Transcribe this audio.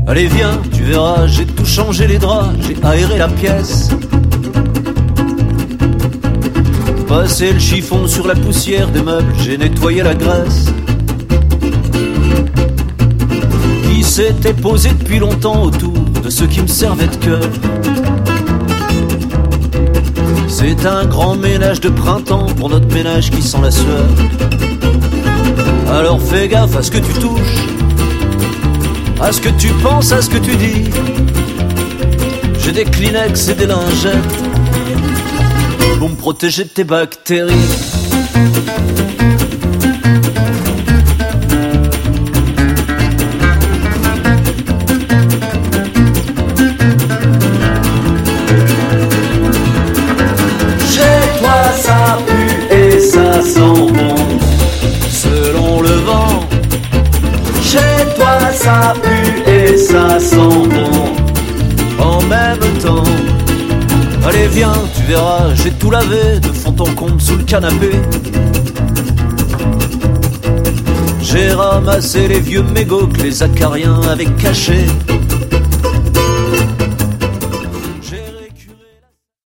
Allez viens, tu verras, j'ai tout changé les draps, j'ai aéré la pièce. Passé le chiffon sur la poussière des meubles, j'ai nettoyé la graisse qui s'était posée depuis longtemps autour de ce qui me servait de cœur. C'est un grand ménage de printemps pour notre ménage qui sent la sueur. Alors fais gaffe à ce que tu touches, à ce que tu penses, à ce que tu dis. J'ai des Kleenex et des lingettes pour me protéger de tes bactéries. Chez toi ça pue et ça sent bon, selon le vent. Chez toi ça pue et ça sent bon en même temps. Allez viens, tu verras, j'ai tout lavé de fond en comble sous le canapé. J'ai ramassé les vieux mégots que les acariens avaient cachés.